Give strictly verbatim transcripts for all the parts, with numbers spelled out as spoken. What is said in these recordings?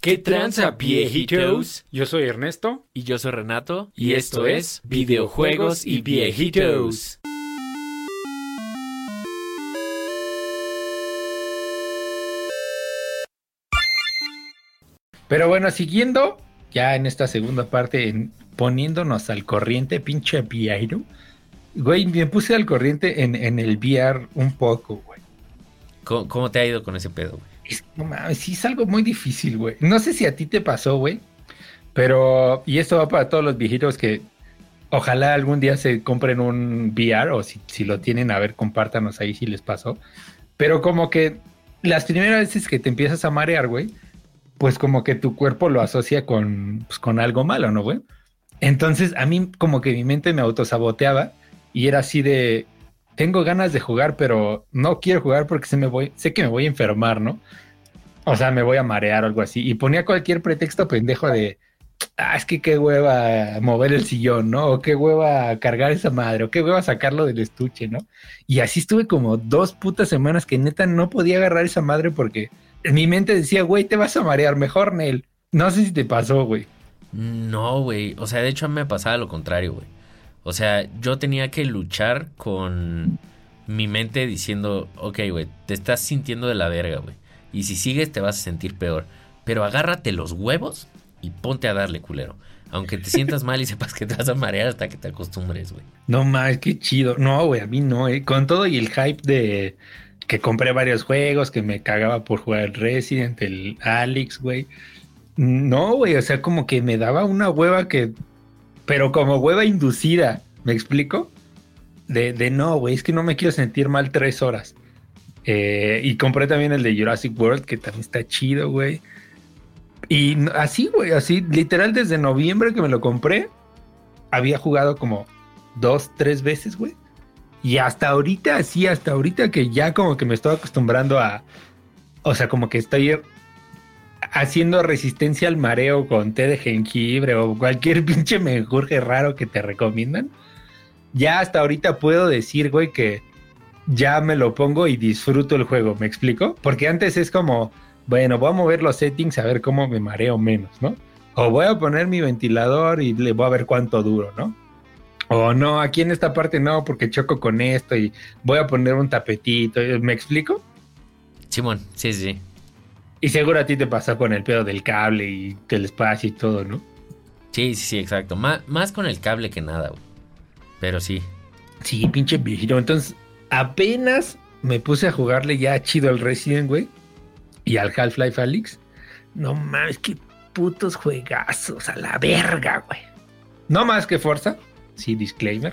¿Qué tranza, viejitos? Yo soy Ernesto. Y yo soy Renato. Y esto es Videojuegos y Viejitos. Pero bueno, siguiendo ya en esta segunda parte, en poniéndonos al corriente, pinche viejito. Güey, me puse al corriente en, en el V R un poco, güey. ¿Cómo, ¿Cómo te ha ido con ese pedo, güey? Es, no mames, sí es algo muy difícil, güey. No sé si a ti te pasó, güey. Pero, y esto va para todos los viejitos que ojalá algún día se compren un V R o si, si lo tienen, a ver, compártanos ahí si les pasó. Pero como que las primeras veces que te empiezas a marear, güey, pues como que tu cuerpo lo asocia con, pues, con algo malo, ¿no, güey? Entonces a mí como que mi mente me autosaboteaba y era así de, tengo ganas de jugar, pero no quiero jugar porque sé, me voy, sé que me voy a enfermar, ¿no? O sea, me voy a marear o algo así. Y ponía cualquier pretexto pendejo de, ah, es que qué hueva mover el sillón, ¿no? O qué hueva cargar esa madre, o qué hueva sacarlo del estuche, ¿no? Y así estuve como dos putas semanas que neta no podía agarrar esa madre porque en mi mente decía, güey, te vas a marear, mejor, Nel. No sé si te pasó, güey. No, güey. O sea, de hecho a mí me pasaba lo contrario, güey. O sea, yo tenía que luchar con mi mente diciendo, ok, güey, te estás sintiendo de la verga, güey. Y si sigues te vas a sentir peor. Pero agárrate los huevos y ponte a darle, culero. Aunque te sientas mal y sepas que te vas a marear hasta que te acostumbres, güey. No más, qué chido. No, güey, a mí no, eh. Con todo y el hype de que compré varios juegos, que me cagaba por jugar el Resident, el Alex, güey. No, güey, o sea, como que me daba una hueva que... Pero como hueva inducida, ¿me explico? De, de no, güey, es que no me quiero sentir mal tres horas. Eh, y compré también el de Jurassic World, que también está chido, güey. Y así, güey, así, literal desde noviembre que me lo compré, había jugado como dos, tres veces, güey. Y hasta ahorita, así, hasta ahorita que ya como que me estoy acostumbrando a... O sea, como que estoy haciendo resistencia al mareo con té de jengibre o cualquier pinche menjurje raro que te recomiendan. Ya hasta ahorita puedo decir, güey, que ya me lo pongo y disfruto el juego, ¿me explico? Porque antes es como, bueno, voy a mover los settings a ver cómo me mareo menos, ¿no? O voy a poner mi ventilador y le voy a ver cuánto duro, ¿no? O no, aquí en esta parte no, porque choco con esto y voy a poner un tapetito, ¿me explico? Simón, sí, sí, sí. Y seguro a ti te pasó con el pedo del cable y del espacio y todo, ¿no? Sí, sí, sí, exacto. Má, más con el cable que nada, güey. Pero sí. Sí, pinche viejito. Entonces, apenas me puse a jugarle ya chido al Resident, güey. Y al Half-Life Alyx. No mames, qué putos juegazos, a la verga, güey. No más que Forza. Sí, disclaimer.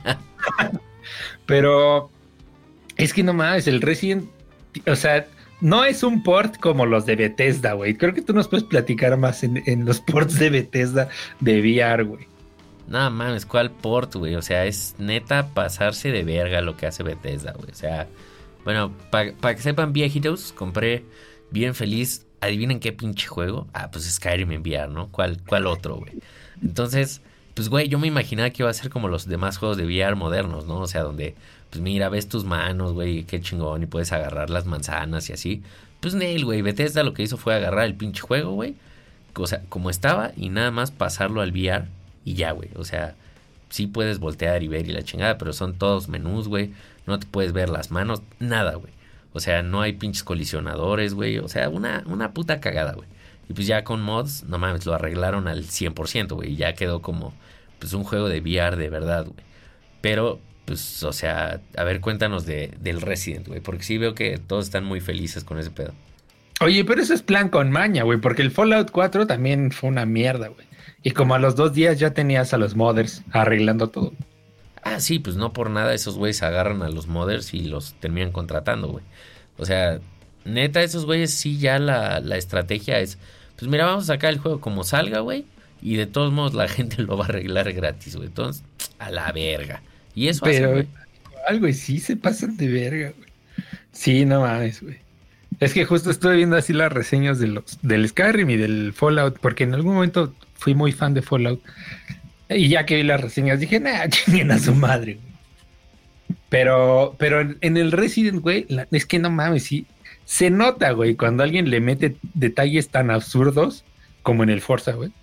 Pero es que no mames, el Resident, o sea, no es un port como los de Bethesda, güey. Creo que tú nos puedes platicar más en, en los ports de Bethesda de V R, güey. No mames, ¿cuál port, güey? O sea, es neta pasarse de verga lo que hace Bethesda, güey. O sea, bueno, para pa que sepan, viejitos, compré bien feliz. ¿Adivinen qué pinche juego? Ah, pues Skyrim en V R, ¿no? ¿Cuál, cuál otro, güey? Entonces, pues, güey, yo me imaginaba que iba a ser como los demás juegos de V R modernos, ¿no? O sea, donde, pues mira, ves tus manos, güey, qué chingón, y puedes agarrar las manzanas y así. Pues, Neil, güey, Bethesda lo que hizo fue agarrar el pinche juego, güey, o sea, como estaba, y nada más pasarlo al V R. Y ya, güey, o sea, sí puedes voltear y ver y la chingada, pero son todos menús, güey. No te puedes ver las manos, nada, güey. O sea, no hay pinches colisionadores, güey. O sea, una, una puta cagada, güey. Y pues ya con mods, no mames, lo arreglaron al cien por ciento, güey. Y ya quedó como, pues, un juego de V R de verdad, güey. Pero, pues, o sea, a ver, cuéntanos de, del Resident, güey. Porque sí veo que todos están muy felices con ese pedo. Oye, pero eso es plan con maña, güey. Porque el Fallout cuatro también fue una mierda, güey. Y como a los dos días ya tenías a los modders arreglando todo. Ah, sí, pues no por nada esos güeyes agarran a los modders y los terminan contratando, güey. O sea, neta, esos güeyes sí ya la, la estrategia es, pues mira, vamos a sacar el juego como salga, güey. Y de todos modos la gente lo va a arreglar gratis, güey. Entonces, a la verga. Y eso Pero hace, güey. Algo y sí se pasan de verga, güey. Sí, no mames, güey. Es que justo estuve viendo así las reseñas de los, del Skyrim y del Fallout, porque en algún momento fui muy fan de Fallout. Y ya que vi las reseñas dije, nah, chinguen a su madre, güey. Pero, pero en, en el Resident, güey, la, es que no mames, sí, se nota, güey, cuando alguien le mete detalles tan absurdos como en el Forza, güey.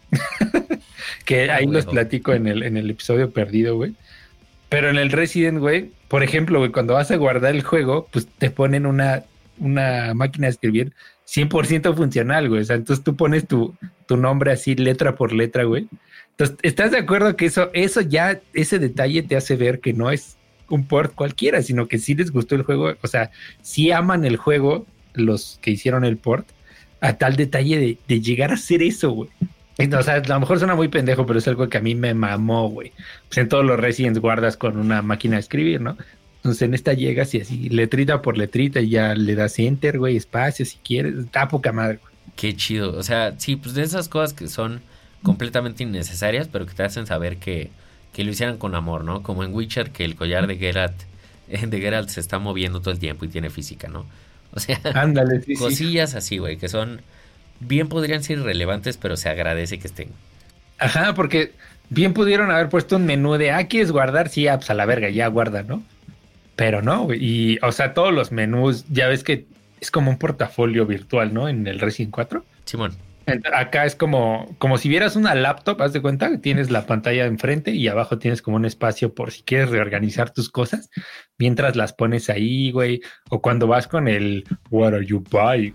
Que Ah, ahí los huevo. platico en el, en el episodio perdido, güey. Pero en el Resident, güey, por ejemplo, güey, cuando vas a guardar el juego, pues te ponen una, una máquina de escribir cien por ciento funcional, güey. O sea, entonces tú pones tu, tu nombre así, letra por letra, güey. Entonces, ¿estás de acuerdo que eso, eso ya, ese detalle te hace ver que no es un port cualquiera, sino que sí les gustó el juego? O sea, sí aman el juego los que hicieron el port a tal detalle de, de llegar a hacer eso, güey. O sea, a lo mejor suena muy pendejo, pero es algo que a mí me mamó, güey. Pues en todos los Residents guardas con una máquina de escribir, ¿no? Entonces en esta llegas y así, letrita por letrita, y ya le das enter, güey, espacio si quieres. Está poca madre, güey. Qué chido. O sea, sí, pues de esas cosas que son completamente innecesarias, pero que te hacen saber que, que lo hicieran con amor, ¿no? Como en Witcher, que el collar de Geralt, de Geralt se está moviendo todo el tiempo y tiene física, ¿no? O sea, Ándale, sí, sí. cosillas así, güey, que son, bien podrían ser irrelevantes, pero se agradece que estén. Ajá, porque bien pudieron haber puesto un menú de, ah, ¿quieres guardar? Sí, ah, pues a la verga, ya guarda, ¿no? Pero no, güey. Y, o sea, todos los menús, ya ves que es como un portafolio virtual, ¿no? En el Resident cuatro. Simón, Ent- Acá es como, como si vieras una laptop, haz de cuenta, tienes la pantalla enfrente y abajo tienes como un espacio por si quieres reorganizar tus cosas, mientras las pones ahí, güey. O cuando vas con el What are you buying?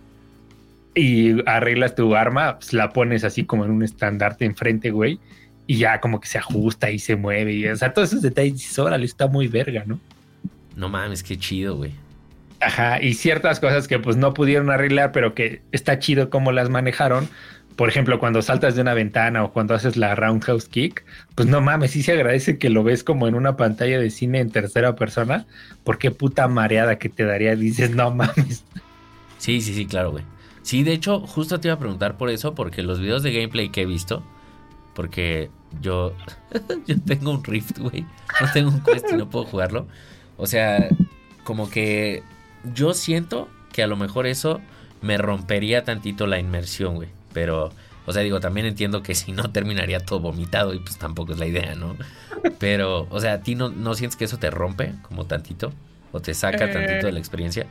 Y arreglas tu arma, pues la pones así como en un estandarte enfrente, güey. Y ya como que se ajusta y se mueve. Y, o sea, todos esos detalles, dices, órale, está muy verga, ¿no? no mames, qué chido, güey. Ajá, y ciertas cosas que pues no pudieron arreglar, pero que está chido cómo las manejaron. Por ejemplo, cuando saltas de una ventana o cuando haces la roundhouse kick, pues no mames, sí se agradece que lo ves como en una pantalla de cine en tercera persona, porque puta mareada que te daría, dices, no mames. Sí, sí, sí, claro, güey. Sí, de hecho, justo te iba a preguntar por eso, porque los videos de gameplay que he visto, porque yo, yo tengo un Rift, güey, no tengo un Quest y no puedo jugarlo. O sea, como que yo siento que a lo mejor eso me rompería tantito la inmersión, güey. Pero, o sea, digo, también entiendo que si no terminaría todo vomitado y pues tampoco es la idea, ¿no? Pero, o sea, ¿a ti no, no sientes que eso te rompe como tantito? ¿O te saca Eh. tantito de la experiencia?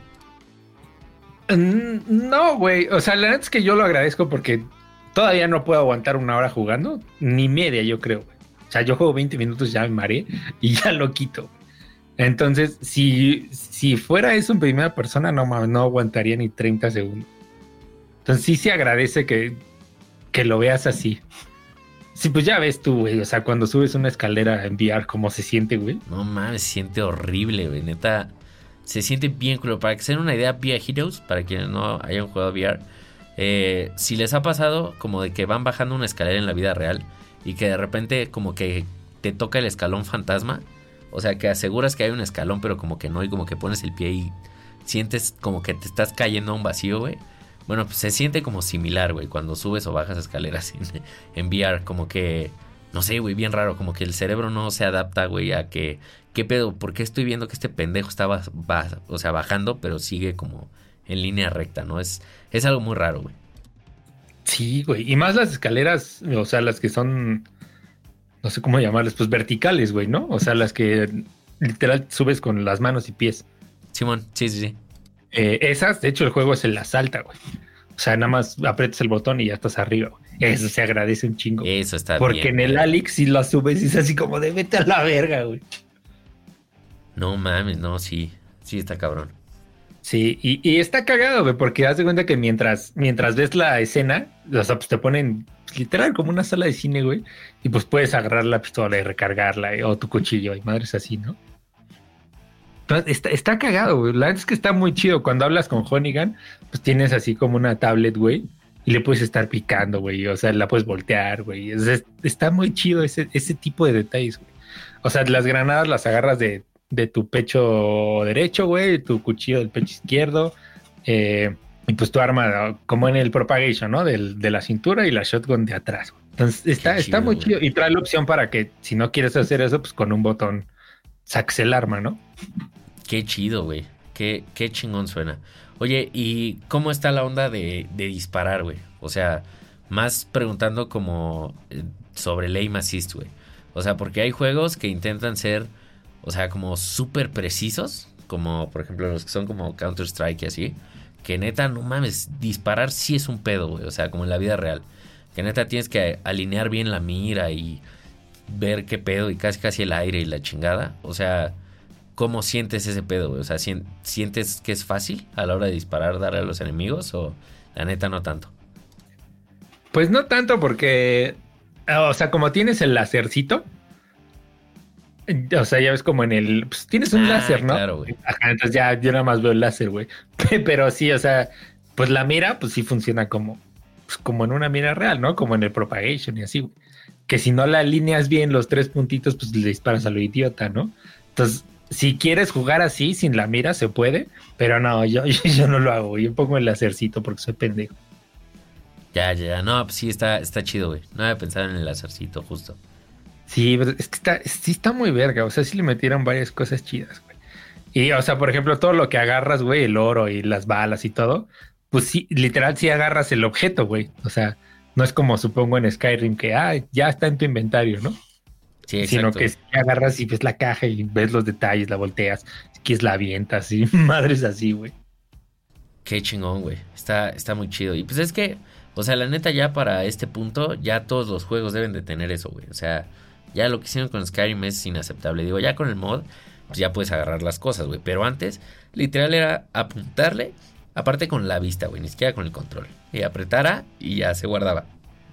Mm, No, güey, o sea, la neta es que yo lo agradezco porque todavía no puedo aguantar una hora jugando, ni media, yo creo, güey. O sea, yo juego veinte minutos, ya me mareé y ya lo quito. Entonces, si, si fuera eso en primera persona, no mames, no aguantaría ni treinta segundos. Entonces, sí se agradece que, que lo veas así. Sí, pues ya ves tú, güey. O sea, cuando subes una escalera en V R, ¿cómo se siente, güey? No mames, se siente horrible, güey. Neta, se siente bien culo. Para que se den una idea, V R Heroes, para quienes no hayan jugado V R, eh, si les ha pasado como de que van bajando una escalera en la vida real y que de repente como que te toca el escalón fantasma, o sea, que aseguras que hay un escalón, pero como que no, y como que pones el pie y sientes como que te estás cayendo a un vacío, güey. Bueno, pues se siente como similar, güey, cuando subes o bajas escaleras en, en V R, como que, no sé, güey, bien raro, como que el cerebro no se adapta, güey, a que, ¿qué pedo? ¿Por qué estoy viendo que este pendejo está, ba- ba- o sea, bajando, pero sigue como en línea recta, ¿no? Es, es algo muy raro, güey. Sí, güey. Y más las escaleras, o sea, las que son, no sé cómo llamarlas, pues verticales, güey, ¿no? O sea, las que literal subes con las manos y pies. Simón, sí, sí, sí. Eh, esas, de hecho, el juego se las salta, güey. O sea, nada más aprietas el botón y ya estás arriba, güey. Eso se agradece un chingo. Eso está Porque bien. en el güey. Alex, si las subes, es así como de vete a la verga, güey. No mames, no, sí, sí está cabrón. Sí, y, y está cagado, güey, porque haz de cuenta que mientras, mientras ves la escena, o sea, pues te ponen pues, literal como una sala de cine, güey, y pues puedes agarrar la pistola y recargarla, eh, o tu cuchillo, y madres así, ¿no? Entonces, está, está cagado, güey. La verdad es que está muy chido. Cuando hablas con Honeygan, pues tienes así como una tablet, güey, y le puedes estar picando, güey, o sea, la puedes voltear, güey. O sea, es- está muy chido ese, ese tipo de detalles, güey. O sea, las granadas las agarras de, de tu pecho derecho, güey, tu cuchillo del pecho izquierdo, eh, y pues tu arma, como en el Propagation, ¿no? Del, de la cintura y la shotgun de atrás, güey. Entonces, está, Qué está chido, muy güey. chido. Y trae la opción para que, si no quieres hacer eso, pues con un botón saques el arma, ¿no? Qué chido, güey. Qué, qué chingón suena. Oye, ¿y cómo está la onda de, de disparar, güey? O sea, más preguntando como eh, sobre el aim assist, güey. O sea, porque hay juegos que intentan ser, o sea, como súper precisos, como por ejemplo los que son como Counter-Strike y así, que neta, no mames, disparar sí es un pedo, güey. O sea, como en la vida real. Que neta tienes que alinear bien la mira y ver qué pedo y casi casi el aire y la chingada. O sea, ¿cómo sientes ese pedo, güey? O sea, ¿sientes que es fácil a la hora de disparar, darle a los enemigos o la neta no tanto? Pues no tanto porque, o sea, como tienes el lacercito, o sea, ya ves como en el, pues tienes un ah, láser, ¿no? Claro, güey. Ajá, entonces ya yo nada más veo el láser, güey. Pero sí, o sea, pues la mira, pues sí funciona como, pues como en una mira real, ¿no? Como en el propagation y así, güey. Que si no la alineas bien los tres puntitos, pues le disparas a lo idiota, ¿no? Entonces, si quieres jugar así, sin la mira, se puede, pero no, yo, yo, yo no lo hago, yo pongo el lacercito porque soy pendejo. Ya, ya, ya, no, pues sí está, está chido, güey. No había pensado en el lacercito, justo. Sí, pero es que está, sí está muy verga, o sea, sí le metieron varias cosas chidas, güey. Y, o sea, por ejemplo, todo lo que agarras, güey, el oro y las balas y todo, pues sí, literal sí agarras el objeto, güey. O sea, no es como supongo en Skyrim que, ah, ya está en tu inventario, ¿no? Sí, exacto. Sino que si agarras y ves la caja y ves los detalles, la volteas, si quieres la avientas y madres así, güey. Qué chingón, güey. Está, está muy chido. Y pues es que, o sea, la neta ya para este punto, ya todos los juegos deben de tener eso, güey. O sea, ya lo que hicieron con Skyrim es inaceptable. Digo, ya con el mod, pues ya puedes agarrar las cosas, güey. Pero antes, literal era apuntarle, aparte con la vista, güey, ni siquiera con el control. Y apretara y ya se guardaba.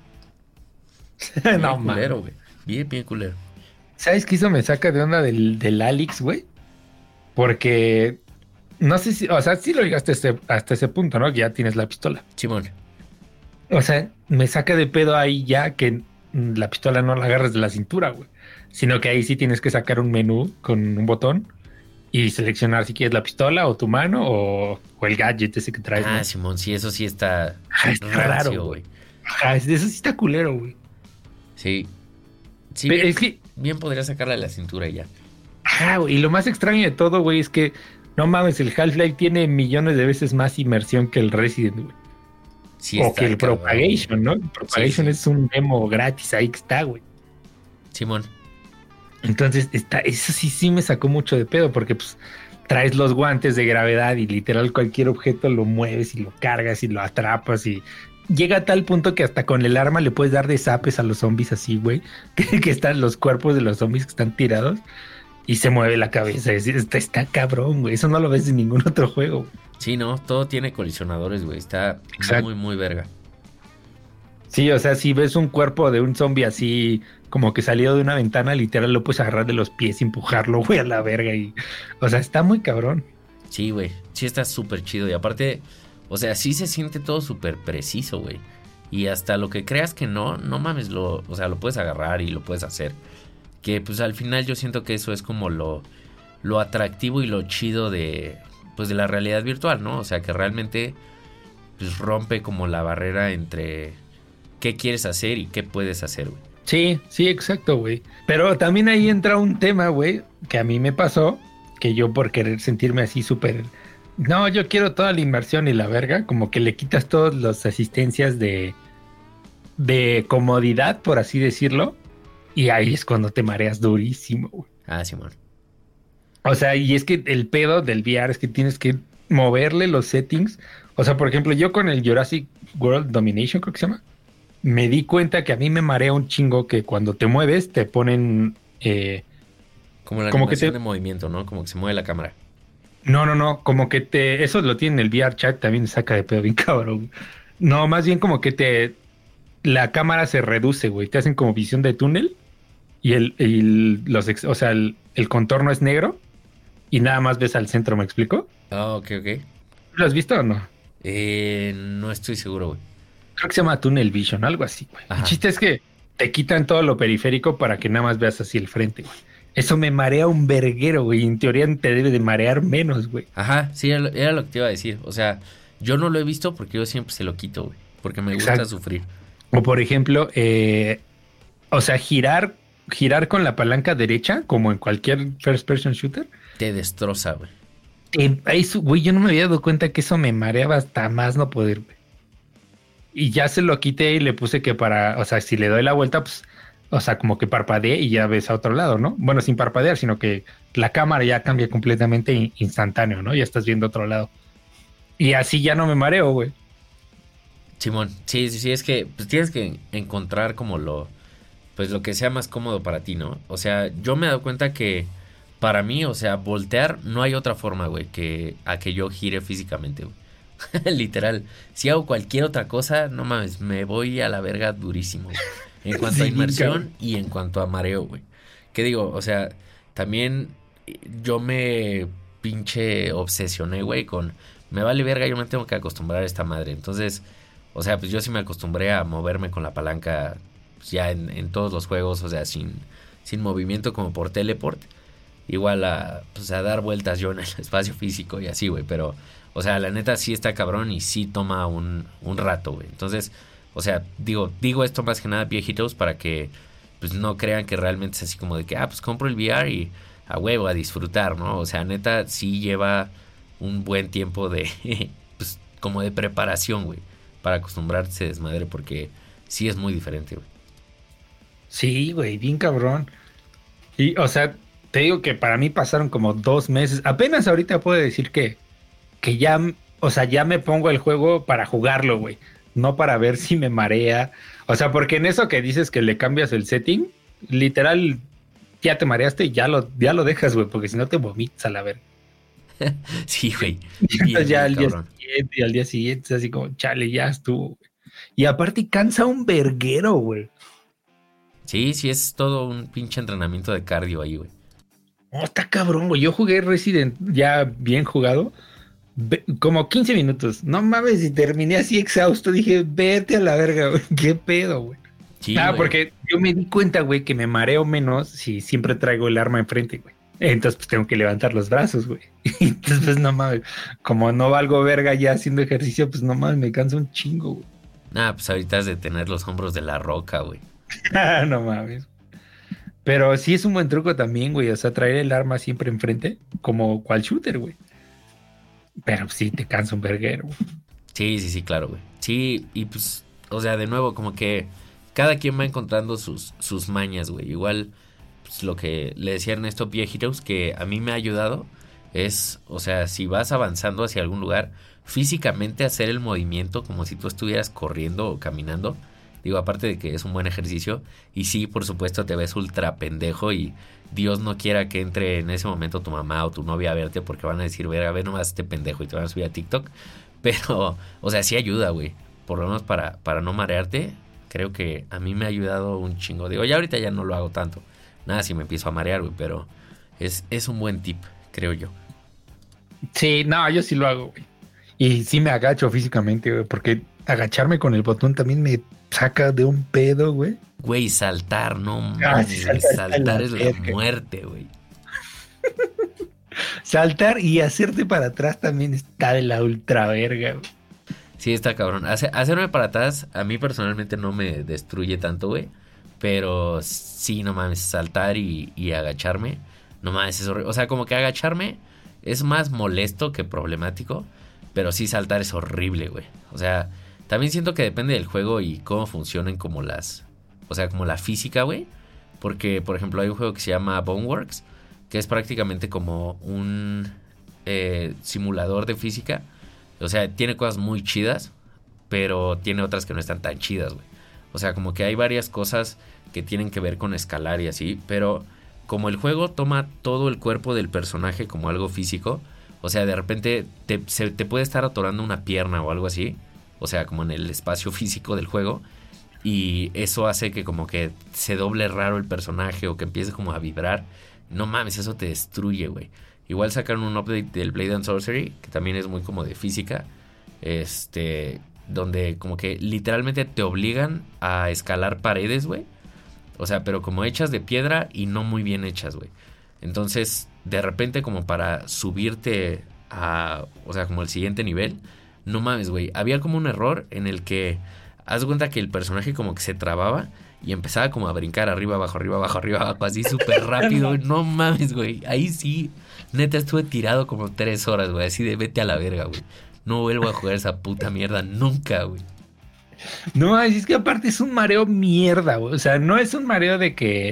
Bien No, culero, güey. Bien, bien culero. ¿Sabes qué eso me saca de onda del, del Alyx, güey? Porque no sé si, o sea, sí lo llegaste hasta ese, hasta ese punto, ¿no? Que ya tienes la pistola. Simón. O sea, me saca de pedo ahí ya que la pistola no la agarras de la cintura, güey. Sino que ahí sí tienes que sacar un menú con un botón y seleccionar si quieres la pistola o tu mano o, o el gadget ese que traes. Ah, ¿no? Simón, sí, eso sí está, Ah, está raro, güey. Ajá, eso sí está culero, güey. Sí. Sí, Pero bien, es que, bien podría sacarla de la cintura y ya. ajá, güey. Y lo más extraño de todo, güey, es que no mames, el Half-Life tiene millones de veces más inmersión que el Resident, güey. Sí o está, que el cabrón. Propagation, ¿no? El Propagation Sí, sí. es un demo gratis ahí que está, güey. Simón. Entonces, está, eso sí, sí me sacó mucho de pedo, porque pues traes los guantes de gravedad y literal cualquier objeto lo mueves y lo cargas y lo atrapas y llega a tal punto que hasta con el arma le puedes dar de zapes a los zombies así, güey, que, que están los cuerpos de los zombies que están tirados y se mueve la cabeza. Es, está, está cabrón, güey. Eso no lo ves en ningún otro juego. Sí, no, todo tiene colisionadores, güey. Está Exacto. muy, muy verga. Sí, o sea, si ves un cuerpo de un zombie así como que salido de una ventana, literal lo puedes agarrar de los pies y empujarlo, güey, a la verga. Y, o sea, está muy cabrón. Sí, güey. Sí está súper chido. Y aparte, o sea, sí se siente todo súper preciso, güey. Y hasta lo que creas que no, no mames, lo, o sea, lo puedes agarrar y lo puedes hacer. Que pues al final yo siento que eso es como lo, lo atractivo y lo chido de, pues de la realidad virtual, ¿no? O sea, que realmente pues rompe como la barrera entre qué quieres hacer y qué puedes hacer, güey. Sí, sí, exacto, güey. Pero también ahí entra un tema, güey, que a mí me pasó, que yo por querer sentirme así súper... No, yo quiero toda la inmersión y la verga, como que le quitas todas las asistencias de, de comodidad, por así decirlo, y ahí es cuando te mareas durísimo, güey. Ah, Simón. O sea, y es que el pedo del V R es que tienes que moverle los settings. O sea, por ejemplo, yo con el Jurassic World Domination, creo que se llama, me di cuenta que a mí me marea un chingo que cuando te mueves te ponen... Eh, Como la como que animación te... de movimiento, ¿no? Como que se mueve la cámara. No, no, no, como que te... Eso lo tiene el V R Chat, también saca de pedo bien cabrón. No, más bien como que te... La cámara se reduce, güey. Te hacen como visión de túnel y el... Y los ex... O sea, el, el contorno es negro y nada más ves al centro, ¿me explico? Ah, ok, ok. ¿Lo has visto o no? Eh, no estoy seguro, güey. Creo que se llama Tunnel Vision, algo así, güey. Ajá. El chiste es que te quitan todo lo periférico para que nada más veas así el frente, güey. Eso me marea un verguero, güey. En teoría te debe de marear menos, güey. Ajá, sí, era lo, era lo que te iba a decir. O sea, yo no lo he visto porque yo siempre se lo quito, güey. Porque me gusta Exacto. sufrir. O por ejemplo, eh, o sea, girar, girar con la palanca derecha, como en cualquier first person shooter. Te destroza, güey. Eh, eso, güey, yo no me había dado cuenta que eso me mareaba hasta más no poder, güey. Y ya se lo quité y le puse que para, o sea, si le doy la vuelta, pues, o sea, como que parpadee y ya ves a otro lado, ¿no? Bueno, sin parpadear, sino que la cámara ya cambia completamente instantáneo, ¿no? Ya estás viendo otro lado. Y así ya no me mareo, güey. Simón, sí, sí, sí, es que pues tienes que encontrar como lo, pues lo que sea más cómodo para ti, ¿no? O sea, yo me he dado cuenta que para mí, o sea, voltear no hay otra forma, güey, que a que yo gire físicamente, güey. Literal, si hago cualquier otra cosa, no mames, me voy a la verga durísimo, güey. En cuanto a Sí, inmersión cabrón. y en cuanto a mareo, güey. ¿Qué digo? O sea, también yo me pinche obsesioné, güey, con me vale verga, yo me tengo que acostumbrar a esta madre. Entonces, o sea, pues yo sí me acostumbré a moverme con la palanca pues, ya en, en todos los juegos, o sea, sin, sin movimiento como por teleport. Igual a, pues, a dar vueltas yo en el espacio físico y así, güey. Pero, o sea, la neta sí está cabrón y sí toma un, un rato, güey. Entonces, o sea, digo, digo esto más que nada viejitos para que pues no crean que realmente es así como de que, ah, pues compro el V R y a huevo a disfrutar, ¿no? O sea, neta sí lleva un buen tiempo de, pues como de preparación, güey, para acostumbrarse a desmadre porque sí es muy diferente, güey. Sí, güey, bien cabrón. Y, o sea, te digo que para mí pasaron como dos meses. Apenas ahorita puedo decir que, que ya, o sea, ya me pongo el juego para jugarlo, güey. No para ver si me marea. O sea, porque en eso que dices que le cambias el setting, literal, ya te mareaste y ya lo, ya lo dejas, güey, porque si no te vomitas a la verga. Sí, güey, Entonces bien, ya bien al día cabrón. siguiente y al día siguiente es así como, chale, ya estuvo, güey. Y aparte cansa un verguero, güey. Sí, sí, es todo un pinche entrenamiento de cardio ahí, güey. Oh, está cabrón, güey. Yo jugué Resident ya bien jugado, ve- como quince minutos. No mames, y terminé así exhausto. Dije, vete a la verga, güey. ¿Qué pedo, güey? Sí, Ah, güey. porque yo me di cuenta, güey, que me mareo menos si siempre traigo el arma enfrente, güey. Entonces, pues tengo que levantar los brazos, güey. Entonces, pues no mames, como no valgo verga ya haciendo ejercicio, pues no mames, me canso un chingo, güey. Nada, pues ahorita has de tener los hombros de la roca, güey. Ah, no mames. Pero sí es un buen truco también, güey. O sea, traer el arma siempre enfrente, como cual shooter, güey. Pero sí te cansa un verguero, güey. Sí, sí, sí, claro, güey. Sí, y pues, o sea, de nuevo, como que cada quien va encontrando sus, sus mañas, güey. Igual, pues lo que le decía Ernesto Viejitos, que a mí me ha ayudado, es, o sea, si vas avanzando hacia algún lugar, físicamente hacer el movimiento como si tú estuvieras corriendo o caminando. Digo, aparte de que es un buen ejercicio, y sí, por supuesto, te ves ultra pendejo y Dios no quiera que entre en ese momento tu mamá o tu novia a verte porque van a decir, verga, ve nomás este pendejo y te van a subir a TikTok. Pero, o sea, sí ayuda, güey. Por lo menos para, para no marearte, creo que a mí me ha ayudado un chingo. Digo, ya ahorita ya no lo hago tanto. Nada, si me empiezo a marear, güey, pero es, es un buen tip, creo yo. Sí, no, yo sí lo hago, güey. Y sí me agacho físicamente, güey, porque agacharme con el botón también me saca de un pedo, güey. Güey, saltar, no Ah, sí, mames, güey. saltar está en la Saltar es la verga. muerte, güey. Saltar y hacerte para atrás también está de la ultra verga, güey. Sí, está cabrón. Hace- hacerme para atrás, a mí personalmente no me destruye tanto, güey. Pero sí, no mames, saltar y, y agacharme. No mames, es horrible. O sea, como que agacharme es más molesto que problemático. Pero sí, saltar es horrible, güey. O sea, también siento que depende del juego y cómo funcionen como las... O sea, como la física, güey. Porque, por ejemplo, hay un juego que se llama Boneworks, que es prácticamente como un eh, simulador de física. O sea, tiene cosas muy chidas, pero tiene otras que no están tan chidas, güey. O sea, como que hay varias cosas que tienen que ver con escalar y así, pero como el juego toma todo el cuerpo del personaje como algo físico, o sea, de repente te, se te puede estar atorando una pierna o algo así, o sea, como en el espacio físico del juego, y eso hace que como que se doble raro el personaje o que empiece como a vibrar. No mames, eso te destruye, güey. Igual sacaron un update del Blade and Sorcery, que también es muy como de física, este, donde como que literalmente te obligan a escalar paredes, güey. O sea, pero como hechas de piedra y no muy bien hechas, güey. Entonces, de repente como para subirte a, o sea, como el siguiente nivel, no mames, güey. Había como un error en el que haz de cuenta que el personaje como que se trababa y empezaba como a brincar arriba, abajo, arriba, abajo, arriba, abajo, así súper rápido, güey. No mames, güey. Ahí sí, neta, estuve tirado como tres horas, güey. Así de vete a la verga, güey. No vuelvo a jugar esa puta mierda nunca, güey. No, es que aparte es un mareo mierda, güey. O sea, no es un mareo de que,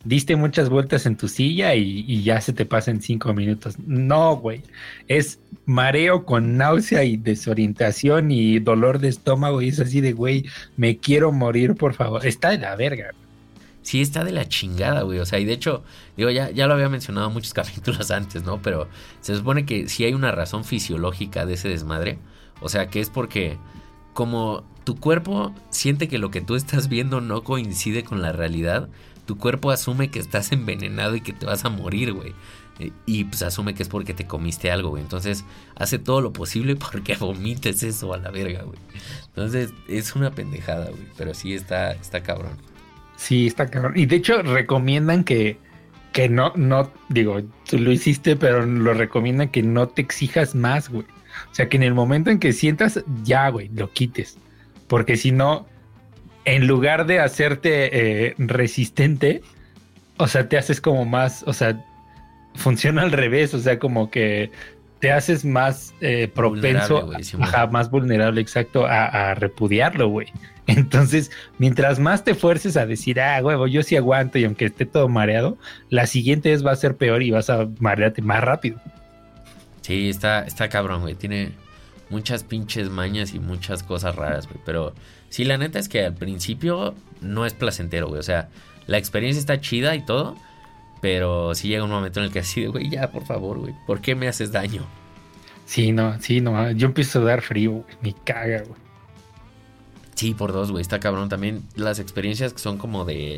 diste muchas vueltas en tu silla y, y ya se te pasa en cinco minutos. No, güey. Es mareo con náusea y desorientación y dolor de estómago y es así de, güey, me quiero morir, por favor. Está de la verga. Sí, está de la chingada, güey. O sea, y de hecho, digo, ya, ya lo había mencionado muchos capítulos antes, ¿no? Pero se supone que sí hay una razón fisiológica de ese desmadre. O sea, que es porque como tu cuerpo siente que lo que tú estás viendo no coincide con la realidad, tu cuerpo asume que estás envenenado y que te vas a morir, güey. Y pues asume que es porque te comiste algo, güey. Entonces hace todo lo posible porque vomites eso a la verga, güey. Entonces es una pendejada, güey. Pero sí está, está cabrón. Sí, está cabrón. Y de hecho recomiendan que, que no, no, digo, tú lo hiciste, pero lo recomiendan que no te exijas más, güey. O sea, que en el momento en que sientas, ya, güey, lo quites. Porque si no, en lugar de hacerte eh, resistente, o sea, te haces como más, o sea, funciona al revés, o sea, como que te haces más eh, propenso, Vulnerable, güey, ajá, más vulnerable, exacto, a, a repudiarlo, güey. Entonces, mientras más te fuerces a decir, ah, huevo, yo sí aguanto y aunque esté todo mareado, la siguiente vez va a ser peor y vas a marearte más rápido. Sí, está, está cabrón, güey. Tiene muchas pinches mañas y muchas cosas raras, güey. Pero sí, la neta es que al principio no es placentero, güey. O sea, la experiencia está chida y todo, pero sí llega un momento en el que así de, güey, ya, por favor, güey, ¿por qué me haces daño? Sí, no, sí, no, yo empiezo a dar frío, güey, me caga, güey. Sí, por dos, güey, está cabrón. También las experiencias que son como de,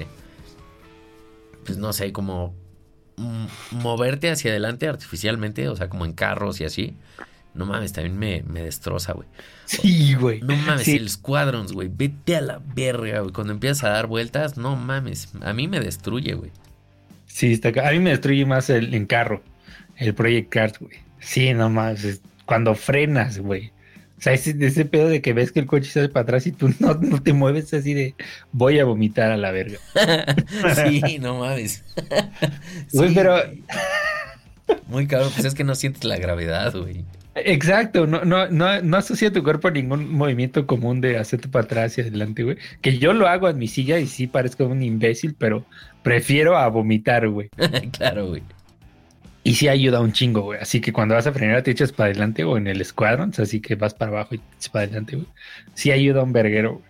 pues no sé, como m- moverte hacia adelante artificialmente, o sea, como en carros y así. No mames, también me, me destroza, güey. Sí, güey. No mames, Sí. el Squadrons, güey, vete a la verga, güey. Cuando empiezas a dar vueltas, no mames, a mí me destruye, güey. Sí, está ca- a mí me destruye más el en carro, el Project Cars, güey. Sí, nomás, es cuando frenas, güey. O sea, ese, ese pedo de que ves que el coche se hace para atrás y tú no, no te mueves así de voy a vomitar a la verga. Sí, no mames. Güey, Sí, pero güey. Muy cabrón, pues es que no sientes la gravedad, güey. exacto, no, no, no, no asocia tu cuerpo a ningún movimiento común de hacerte para atrás y adelante, güey. Que yo lo hago en mi silla y sí parezco un imbécil, pero prefiero a vomitar, güey. Claro, güey. Y sí ayuda un chingo, güey. Así que cuando vas a frenar te echas para adelante o en el Squadrons, así que vas para abajo y te echas para adelante, güey. Sí ayuda un verguero, güey.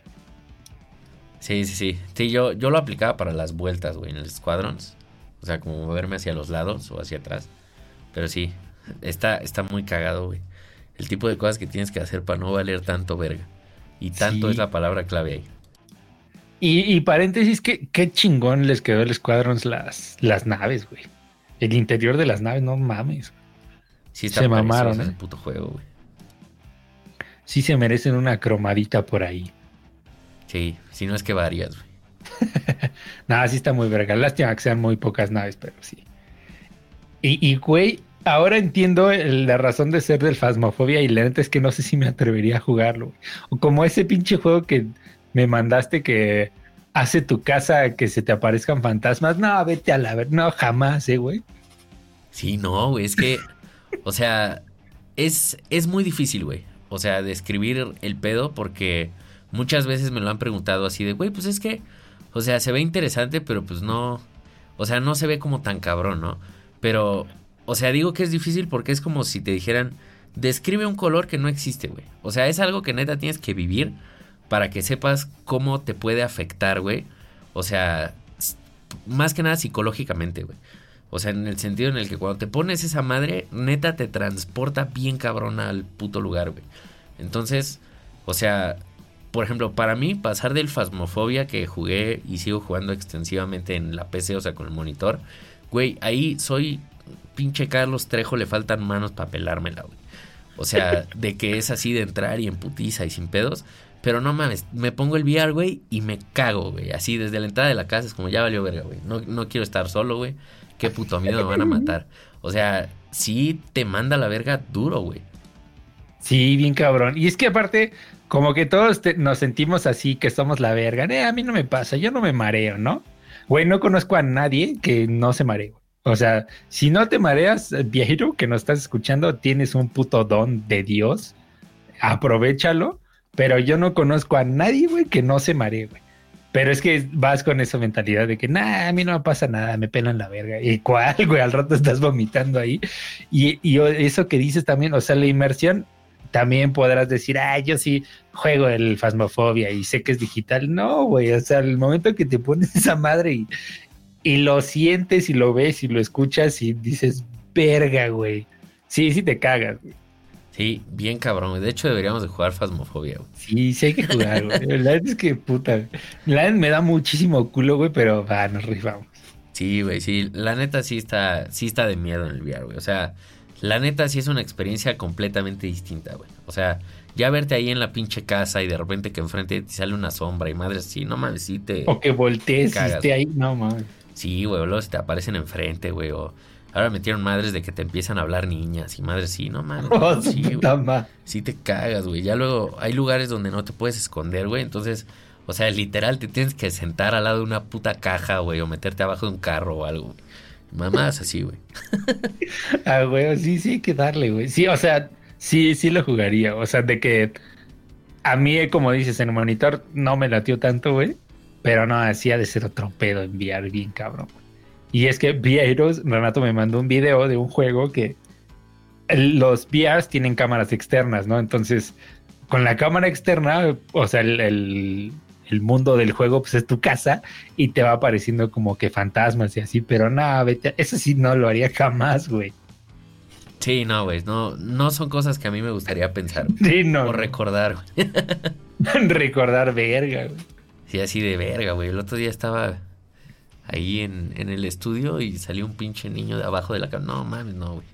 Sí, sí, sí. Sí, yo, yo lo aplicaba para las vueltas, güey, en el Squadrons. O sea, como moverme hacia los lados o hacia atrás. Pero sí, está, está muy cagado, güey. El tipo de cosas que tienes que hacer para no valer tanto verga. Y tanto Sí. es la palabra clave ahí. Y, y paréntesis, qué, qué chingón les quedó el Squadrons las, las naves, güey. El interior de las naves, no mames. Sí está Se precioso mamaron, ese ¿eh? puto juego, güey. Sí se merecen una cromadita por ahí. Sí, si no es que varias, güey. Nada, sí está muy verga. Lástima que sean muy pocas naves, pero sí. Y, y güey, ahora entiendo el- la razón de ser del Phasmophobia y la neta es que no sé si me atrevería a jugarlo, güey. O como ese pinche juego que me mandaste que hace tu casa que se te aparezcan fantasmas. No, vete a la ver. No, jamás, eh, güey. Sí, no, güey, es que, o sea, es, es muy difícil, güey. O sea, describir el pedo porque muchas veces me lo han preguntado así de, güey, pues es que, o sea, se ve interesante, pero pues no, o sea, no se ve como tan cabrón, ¿no? Pero, o sea, digo que es difícil porque es como si te dijeran, describe un color que no existe, güey. O sea, es algo que neta tienes que vivir para que sepas cómo te puede afectar, güey. O sea, s- más que nada psicológicamente, güey. O sea, en el sentido en el que cuando te pones esa madre, neta te transporta bien cabrón al puto lugar, güey. Entonces, o sea, por ejemplo, para mí, pasar del Phasmophobia que jugué y sigo jugando extensivamente en la P C, o sea, con el monitor, güey, ahí soy pinche Carlos Trejo, le faltan manos para pelármela, güey. O sea, de que es así de entrar y en putiza y sin pedos. Pero no mames, me pongo el V R, güey, y me cago, güey. Así desde la entrada de la casa es como ya valió verga, güey. No, no quiero estar solo, güey. Qué puto miedo me van a matar. O sea, sí te manda la verga duro, güey. Sí, bien cabrón. Y es que aparte, como que todos te- nos sentimos así, que somos la verga. Eh, a mí no me pasa, yo no me mareo, ¿no? Güey, no conozco a nadie que no se maree. Güey. O sea, si no te mareas, eh, viejero, que nos estás escuchando, tienes un puto don de Dios. Aprovéchalo. Pero yo no conozco a nadie, güey, que no se maree, güey. Pero es que vas con esa mentalidad de que, nah, a mí no me pasa nada, me pelan la verga. ¿Y cuál, güey? Al rato estás vomitando ahí. Y, y eso que dices también, o sea, la inmersión, también podrás decir, ah, yo sí juego el Phasmophobia y sé que es digital. No, güey, o sea, el momento que te pones esa madre y, y lo sientes y lo ves y lo escuchas y dices, verga, güey. Sí, sí te cagas, güey. Sí, bien cabrón, güey. De hecho, deberíamos de jugar Phasmophobia, güey. Sí, sí hay que jugar, güey. La verdad es que, puta, la verdad me da muchísimo culo, güey, pero va, nos rifamos. Sí, güey, sí. La neta sí está, sí está de miedo en el V R, güey. O sea, la neta sí es una experiencia completamente distinta, güey. O sea, ya verte ahí en la pinche casa y de repente que enfrente te sale una sombra y madre, sí, no mames, sí te... O que voltees y cagas, esté ahí, no mames. Sí, güey, o luego se te aparecen enfrente, güey, o... Ahora metieron madres de que te empiezan a hablar niñas y madres, sí, no mames. Oh, no, su sí, puta güey. madre. Sí te cagas, güey. Ya luego hay lugares donde no te puedes esconder, güey. Entonces, o sea, literal te tienes que sentar al lado de una puta caja, güey, o meterte abajo de un carro o algo. Mamadas así, güey. Ah, güey, sí, sí hay que darle, güey. Sí, o sea, sí, sí lo jugaría. O sea, de que a mí, como dices, en el monitor no me latió tanto, güey. Pero no, hacía de ser otro pedo en V R, bien cabrón. Y es que V Rs, Renato me mandó un video de un juego que el- los V Rs tienen cámaras externas, ¿no? Entonces, con la cámara externa, o sea, el, el, el mundo del juego, pues es tu casa y te va apareciendo como que fantasmas y así, pero nada, vete, eso sí no lo haría jamás, güey. Sí, no, güey. No, no son cosas que a mí me gustaría pensar, güey. Sí, no. O recordar, güey. Recordar verga, güey. Sí, así de verga, güey. El otro día estaba ahí en, en el estudio y salió un pinche niño de abajo de la cama. No mames, no, güey.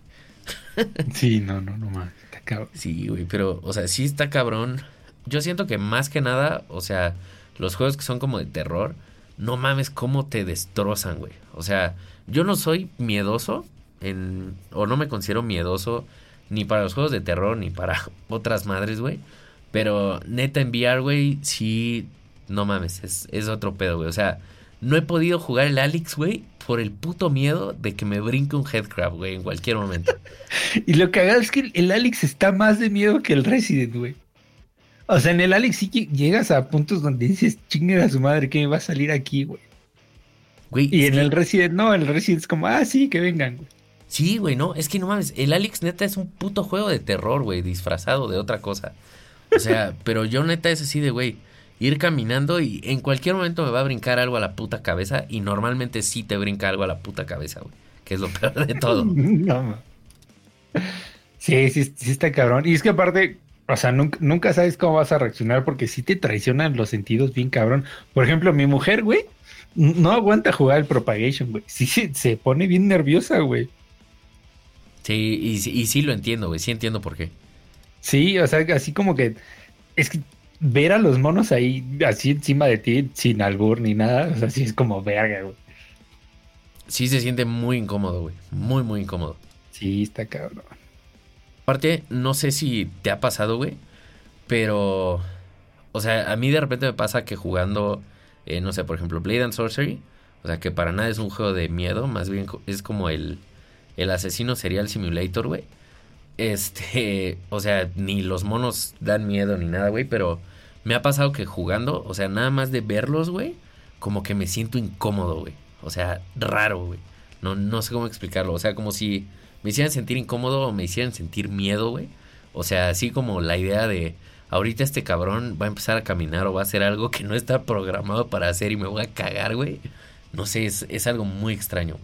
Sí, no, no, no mames, está cabrón. Sí, güey, pero, o sea, sí está cabrón. Yo siento que más que nada, o sea, los juegos que son como de terror, no mames cómo te destrozan, güey. O sea, yo no soy miedoso, en, o no me considero miedoso ni para los juegos de terror ni para otras madres, güey. Pero neta en V R, güey, sí, no mames, es, es otro pedo, güey. O sea, no he podido jugar el Alex, güey, por el puto miedo de que me brinque un headcrab, güey, en cualquier momento. Y lo cagado es que el, el Alex está más de miedo que el Resident, güey. O sea, en el Alex sí que llegas a puntos donde dices, chingue a su madre, que me va a salir aquí, güey. Güey, Y es en que- el Resident, no, el Resident es como, ah, sí, que vengan, güey. Sí, güey, no, es que no mames, el Alex neta es un puto juego de terror, güey, disfrazado de otra cosa. O sea, pero yo neta es así de, güey, ir caminando y en cualquier momento me va a brincar algo a la puta cabeza y normalmente sí te brinca algo a la puta cabeza, güey, que es lo peor de todo. No, ma. Sí, sí, sí está cabrón. Y es que aparte, o sea, nunca, nunca sabes cómo vas a reaccionar porque sí te traicionan los sentidos bien cabrón. Por ejemplo, mi mujer, güey, n- no aguanta jugar el Propagation, güey. Sí, se, se pone bien nerviosa, güey. Sí, y, sí- y sí lo entiendo, güey, sí entiendo por qué. Sí, o sea, así como que es que ver a los monos ahí así encima de ti sin albur ni nada, o sea, sí es como verga, güey. Sí se siente muy incómodo, güey, muy, muy incómodo. Sí, está cabrón. Aparte, no sé si te ha pasado, güey, pero, o sea, a mí de repente me pasa que jugando, eh, no sé, por ejemplo, Blade and Sorcery, o sea, que para nada es un juego de miedo, más bien co- es como el, el asesino serial simulator, güey. Este, o sea, ni los monos dan miedo ni nada, güey, pero me ha pasado que jugando, o sea, nada más de verlos, güey, como que me siento incómodo, güey. O sea, raro, güey. No, no sé cómo explicarlo. O sea, como si me hicieran sentir incómodo o me hicieran sentir miedo, güey. O sea, así como la idea de ahorita este cabrón va a empezar a caminar o va a hacer algo que no está programado para hacer y me voy a cagar, güey. No sé, es, es algo muy extraño.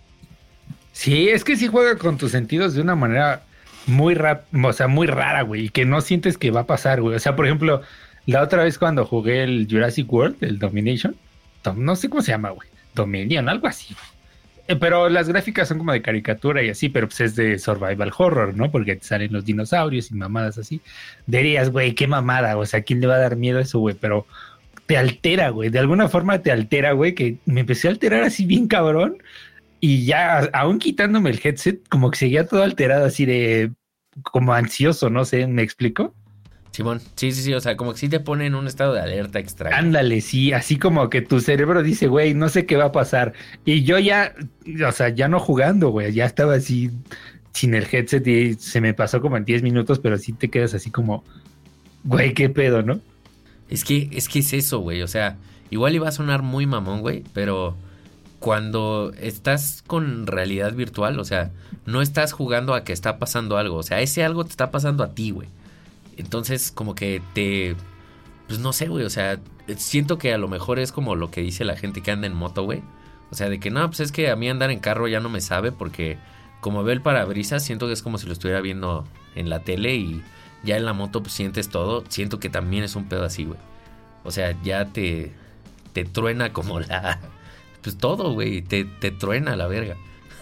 Sí, es que sí juega con tus sentidos de una manera muy rap, o sea, muy rara, güey, y que no sientes que va a pasar, güey. O sea, por ejemplo, la otra vez cuando jugué el Jurassic World, el Domination, Dom- no sé cómo se llama, güey. Dominion, algo así, güey. Eh, pero las gráficas son como de caricatura y así, pero pues es de survival horror, ¿no? Porque te salen los dinosaurios y mamadas así. Dirías, güey, qué mamada, o sea, ¿quién le va a dar miedo a eso, güey? Pero te altera, güey, de alguna forma te altera, güey, que me empecé a alterar así bien cabrón. Y ya, aún quitándome el headset, como que seguía todo alterado, así de como ansioso, no sé, ¿me explico? Simón, sí, sí, sí, o sea, como que sí te pone en un estado de alerta extraño. Ándale, sí, así como que tu cerebro dice, güey, no sé qué va a pasar. Y yo ya, o sea, ya no jugando, güey, ya estaba así sin el headset y se me pasó como en diez minutos, pero sí te quedas así como, güey, qué pedo, ¿no? Es que, es que es eso, güey. O sea, igual iba a sonar muy mamón, güey, pero cuando estás con realidad virtual, o sea, no estás jugando a que está pasando algo. O sea, ese algo te está pasando a ti, güey. Entonces, como que te... Pues no sé, güey. O sea, siento que a lo mejor es como lo que dice la gente que anda en moto, güey. O sea, de que no, pues es que a mí andar en carro ya no me sabe porque como veo el parabrisas, siento que es como si lo estuviera viendo en la tele y ya en la moto pues sientes todo. Siento que también es un pedo así, güey. O sea, ya te, te truena como la... Pues todo, güey, te, te truena la verga.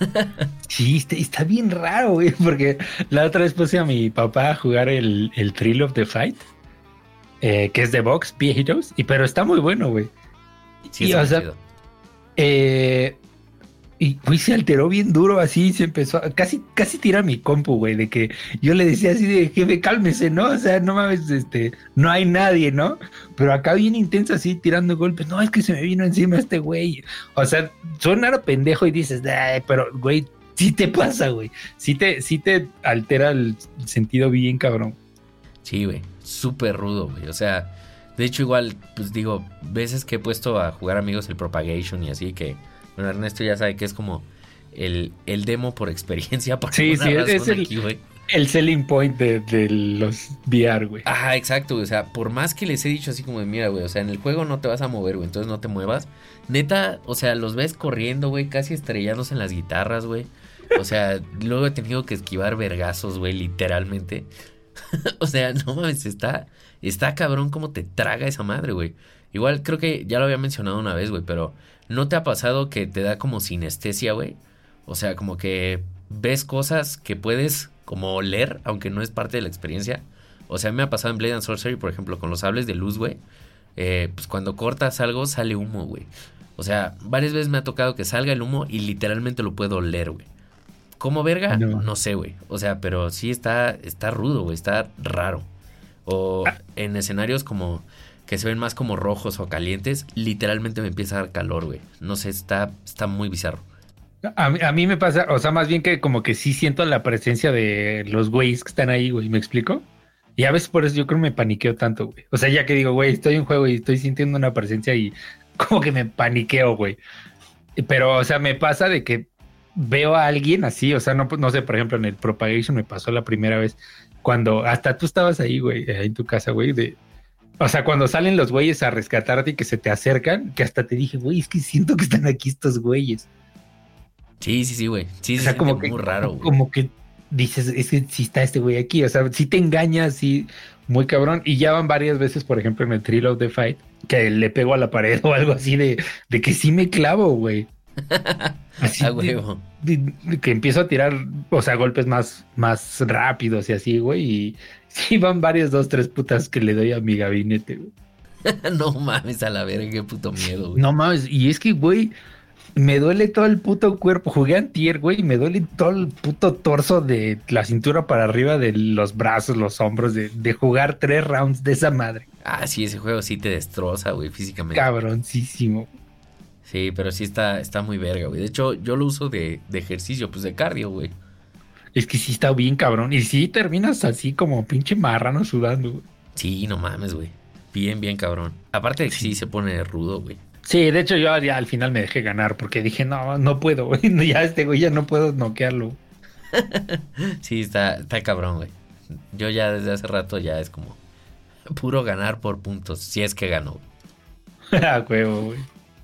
Sí, está, está bien raro, güey, porque la otra vez puse a mi papá a jugar el, el Thrill of the Fight, eh, que es de box, viejitos, y pero está muy bueno, güey. Sí, y, está o muy sea, chido. eh, y güey, se alteró bien duro así, se empezó, a- casi, casi tira mi compu, güey, de que yo le decía así de jefe, cálmese, ¿no? O sea, no mames, este, no hay nadie, ¿no? Pero acá bien intenso así, tirando golpes, no, es que se me vino encima este güey. O sea, suena a pendejo y dices, "Ay", pero güey, sí te pasa, güey, sí te, sí te altera el sentido bien cabrón. Sí, güey, súper rudo, güey. O sea, de hecho igual, pues digo, veces que he puesto a jugar amigos el Propagation y así que... Bueno, Ernesto ya sabe que es como el, el demo por experiencia por Sí, alguna sí, es, razón es el, aquí, güey. el selling point de, de los V R, güey. Ajá, exacto, güey. O sea, por más que les he dicho así como de, mira, güey, o sea, en el juego no te vas a mover, güey, entonces no te muevas. Neta, o sea, los ves corriendo, güey, casi estrellándose en las guitarras, güey. O sea, luego he tenido que esquivar vergazos, güey, literalmente. O sea, no mames, está, está cabrón como te traga esa madre, güey. Igual creo que ya lo había mencionado una vez, güey, pero ¿no te ha pasado que te da como sinestesia, güey? O sea, como que ves cosas que puedes como oler, aunque no es parte de la experiencia. O sea, me ha pasado en Blade and Sorcery, por ejemplo, con los sables de luz, güey. Eh, pues cuando cortas algo sale humo, güey. O sea, varias veces me ha tocado que salga el humo y literalmente lo puedo oler, güey. ¿Cómo verga? No. No sé, güey. O sea, pero sí está, está rudo, güey. Está raro. O en escenarios como que se ven más como rojos o calientes, literalmente me empieza a dar calor, güey. No sé, está, está muy bizarro. A mí, a mí me pasa, o sea, más bien que como que sí siento la presencia de los güeyes que están ahí, güey, ¿me explico? Y a veces por eso yo creo que me paniqueo tanto, güey. O sea, ya que digo, güey, estoy en juego y estoy sintiendo una presencia y como que me paniqueo, güey. Pero, o sea, me pasa de que veo a alguien así, o sea, no, no sé, por ejemplo, en el Propagation me pasó la primera vez cuando hasta tú estabas ahí, güey, ahí en tu casa, güey, de... O sea, cuando salen los güeyes a rescatarte y que se te acercan, que hasta te dije, güey, es que siento que están aquí estos güeyes. Sí, sí, sí, güey. Sí, O se sea, siente como que, muy raro, güey. como que dices, es que sí está este güey aquí. O sea, sí te engañas, sí, muy cabrón. Y ya van varias veces, por ejemplo, en el Thrill of the Fight, que le pego a la pared o algo así de, de que sí me clavo, güey. Así A de, huevo. de- de que empiezo a tirar, o sea, golpes más, más rápidos y así, güey. Y sí van varias, dos, tres putas que le doy a mi gabinete, güey. No mames, a la verga, qué puto miedo, güey. No mames, y es que, güey, me duele todo el puto cuerpo. Jugué antier, güey, y me duele todo el puto torso de la cintura para arriba de los brazos, los hombros, de, de jugar tres rounds de esa madre. Ah, sí, ese juego sí te destroza, güey, físicamente. Cabroncísimo. Sí, pero sí está, está muy verga, güey. De hecho, yo lo uso de, de ejercicio, pues de cardio, güey. Es que sí está bien, cabrón. Y sí terminas así como pinche marrano sudando, güey. Sí, no mames, güey. Bien, bien cabrón. Aparte de que sí Sí. se pone rudo, güey. Sí, de hecho yo ya al final me dejé ganar porque dije, no, no puedo, güey. Ya este güey ya no puedo noquearlo. Sí, está, está cabrón, güey. Yo ya desde hace rato ya es como puro ganar por puntos, si es que ganó. A huevo, güey.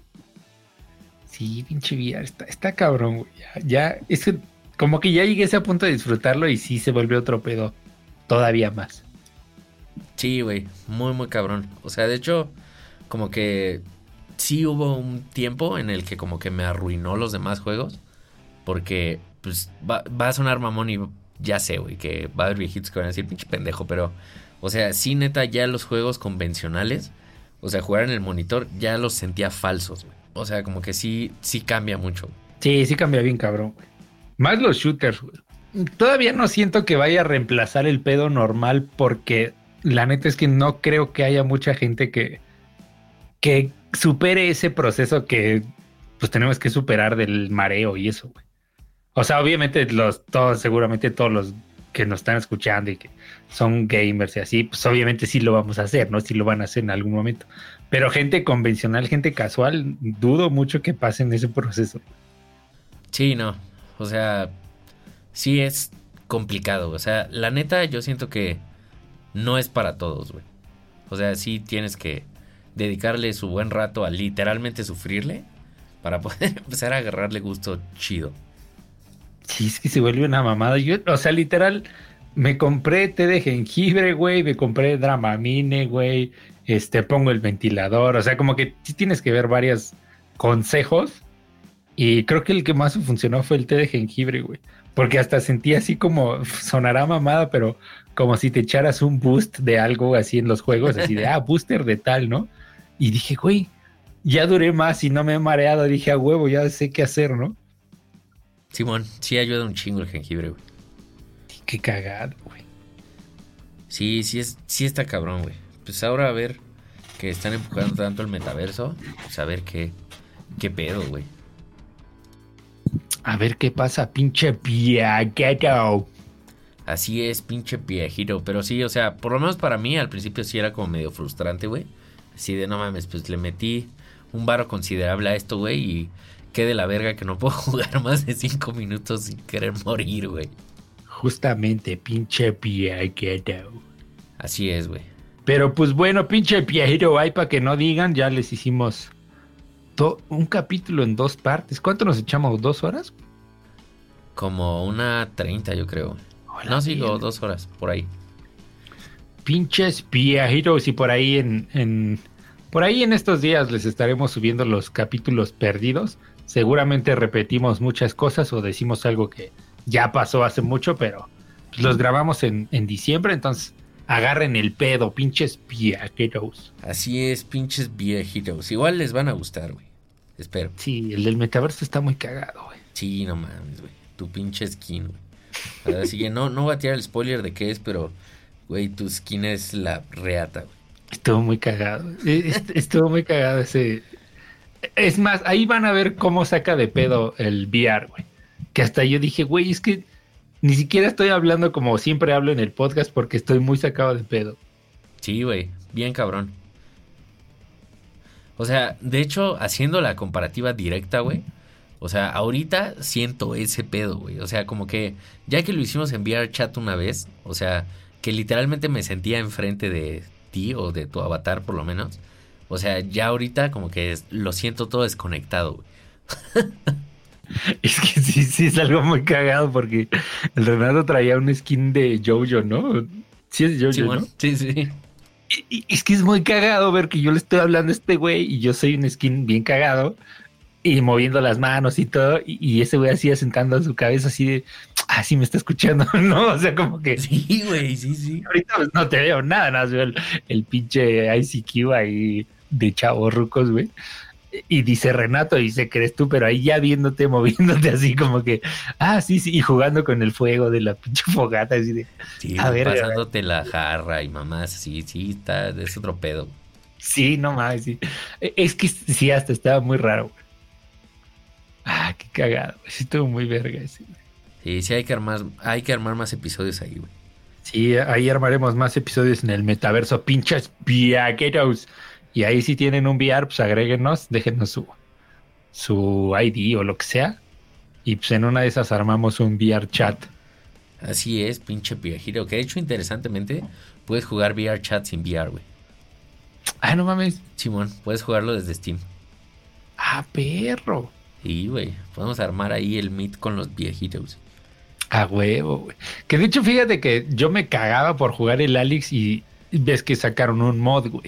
Sí, pinche V R, está, está cabrón, güey. Ya, ya, es que como que ya llegué a ese punto de disfrutarlo y sí se volvió otro pedo todavía más. Sí, güey, muy, muy cabrón. O sea, de hecho, como que sí hubo un tiempo en el que como que me arruinó los demás juegos. Porque, pues, va, va a sonar mamón y ya sé, güey, que va a haber viejitos que van a decir, pinche pendejo, pero, o sea, sí, neta, ya los juegos convencionales, o sea, jugar en el monitor, ya los sentía falsos, güey. O sea, como que sí, sí cambia mucho. Sí, sí cambia bien, cabrón, güey. Más los shooters, güey. Todavía no siento que vaya a reemplazar el pedo normal porque la neta es que no creo que haya mucha gente que, que supere ese proceso que pues tenemos que superar del mareo y eso, güey. O sea, obviamente los, todos, seguramente todos los que nos están escuchando y que son gamers y así, pues obviamente sí lo vamos a hacer, ¿no? Sí lo van a hacer en algún momento. Pero gente convencional, gente casual, dudo mucho que pasen ese proceso. Sí, no. O sea, sí es complicado. O sea, la neta, yo siento que no es para todos, güey. O sea, sí tienes que dedicarle su buen rato a literalmente sufrirle para poder empezar a agarrarle gusto chido. Sí, es que se vuelve una mamada. Yo, o sea, literal, me compré té de jengibre, güey, me compré Dramamine, güey, este, pongo el ventilador, o sea, como que sí tienes que ver varios consejos y creo que el que más me funcionó fue el té de jengibre, güey, porque hasta sentí así como, sonará mamada, pero como si te echaras un boost de algo así en los juegos, así de, ah, booster de tal, ¿no? Y dije, güey, ya duré más y no me he mareado, dije, a huevo, ya sé qué hacer, ¿no? Simón, sí ayuda un chingo el jengibre, güey. Qué cagado, güey. Sí, sí, es, sí está cabrón, güey. Pues ahora a ver que están empujando tanto el metaverso, pues a ver qué, qué pedo, güey. A ver qué pasa, pinche piaqueto. Así es, pinche viejito. Pero sí, o sea, por lo menos para mí al principio sí era como medio frustrante, güey. Así de no mames, pues le metí un varo considerable a esto, güey. Y qué de la verga que no puedo jugar más de cinco minutos sin querer morir, güey. Justamente, pinche piaqueto. Así es, güey. Pero pues bueno, pinche piajero, ahí para que no digan, ya les hicimos to- un capítulo en dos partes. ¿Cuánto nos echamos? ¿Dos horas? Como una treinta, yo creo. Hola, No, sigo bien. dos horas, por ahí. Pinches piajeros y por ahí en, en por ahí en estos días les estaremos subiendo los capítulos perdidos. Seguramente repetimos muchas cosas o decimos algo que ya pasó hace mucho, pero pues, los grabamos en, en diciembre, entonces agarren el pedo, pinches piajeros. Así es, pinches viejitos. Igual les van a gustar, güey. Espero. Sí, el del metaverso está muy cagado, güey. Sí, no mames, güey. Tu pinche skin, güey. Así que no, no voy a tirar el spoiler de qué es, pero, güey, tu skin es la reata, güey. Estuvo muy cagado. Est- Estuvo muy cagado ese. Es más, ahí van a ver cómo saca de pedo el V R, güey. Que hasta yo dije, güey, es que ni siquiera estoy hablando como siempre hablo en el podcast porque estoy muy sacado de pedo. Sí, güey. Bien cabrón. O sea, de hecho, haciendo la comparativa directa, güey. O sea, ahorita siento ese pedo, güey. O sea, como que ya que lo hicimos en V R chat una vez, o sea, que literalmente me sentía enfrente de ti o de tu avatar por lo menos. O sea, ya ahorita como que es- lo siento todo desconectado, güey. Es que sí, sí es algo muy cagado porque el Renato traía un skin de Jojo, ¿no? Sí es Sí, Jojo, bueno, ¿no? sí, sí. Y, y es que es muy cagado ver que yo le estoy hablando a este güey y yo soy un skin bien cagado y moviendo las manos y todo y, y ese güey así asentando su cabeza así de, ah, sí me está escuchando, ¿no? O sea, como que Sí, güey, sí, sí. ahorita pues, no te veo nada, nada más veo el, el pinche I C Q ahí de chavos rucos, güey. Y dice Renato, y dice que eres tú, pero ahí ya viéndote, moviéndote así como que, ah, sí, sí, y jugando con el fuego de la pinche fogata, así de, Sí, a güey, ver, pasándote la jarra y mamás, sí, sí, está, es otro pedo. sí, no mames, sí. Es que sí, hasta estaba muy raro, güey. Ah, qué cagado, güey. Sí, estuvo muy verga ese, güey. Sí, sí, hay que armar, hay que armar más episodios ahí, güey. Sí, ahí armaremos más episodios en el metaverso, pinches piaqueros. Y ahí si tienen un V R, pues agréguenos, déjenos su, su I D o lo que sea. Y pues en una de esas armamos un V R chat. Así es, pinche viejito. Que de hecho, interesantemente, puedes jugar V R chat sin V R, güey. Ah, no mames. Simón, puedes jugarlo desde Steam. Ah, perro. Sí, güey. Podemos armar ahí el meet con los viejitos. A huevo, güey. Que de hecho, fíjate que yo me cagaba por jugar el Alex y ves que sacaron un mod, güey.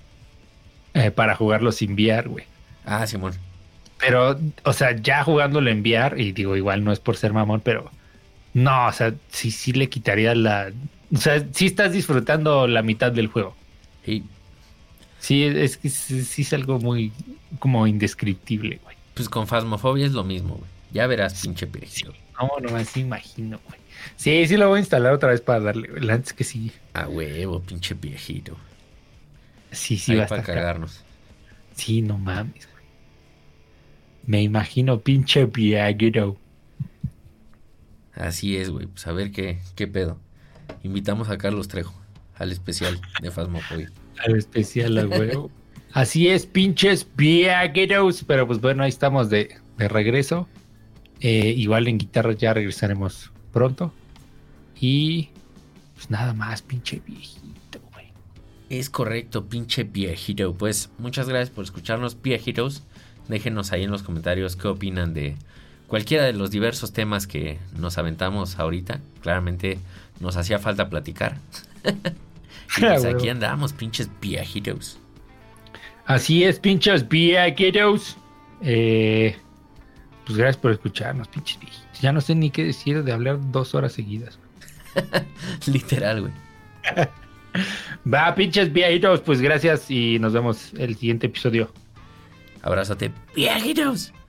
Eh, para jugarlo sin V R, güey. Ah, Simón. Pero, o sea, ya jugándolo en V R, y digo, igual no es por ser mamón, pero no, o sea, sí, sí le quitaría la. O sea, sí estás disfrutando la mitad del juego. Sí, Sí, es que sí, sí es algo muy como indescriptible, güey. pues con Phasmophobia es lo mismo, güey. Ya verás, pinche viejito. No, no me imagino, güey. Sí, sí lo voy a instalar otra vez para darle, güey. Antes que sí. A huevo, pinche viejito. Sí, sí, Ahí va a para estar. cagarnos. Sí, no mames, güey. Me imagino pinche Viagra. Así es, güey. Pues a ver qué, qué pedo. Invitamos a Carlos Trejo al especial de Phasmophobia. Al especial, a huevo. Así es, pinches viajeros. Pero pues bueno, ahí estamos de, de regreso. Eh, igual en guitarra ya regresaremos pronto. Y pues nada más, pinche viejito, güey. Es correcto, pinche viejito. Pues muchas gracias por escucharnos, viejitos. Déjenos ahí en los comentarios qué opinan de cualquiera de los diversos temas que nos aventamos ahorita. Claramente nos hacía falta platicar. Y pues aquí andamos, pinches viejitos. Así es, pinches viejitos. Eh, pues gracias por escucharnos, pinches viejitos. Ya no sé ni qué decir de hablar dos horas seguidas. Literal, güey. Va, pinches viejitos, pues gracias y nos vemos el siguiente episodio. Abrazote, viejitos.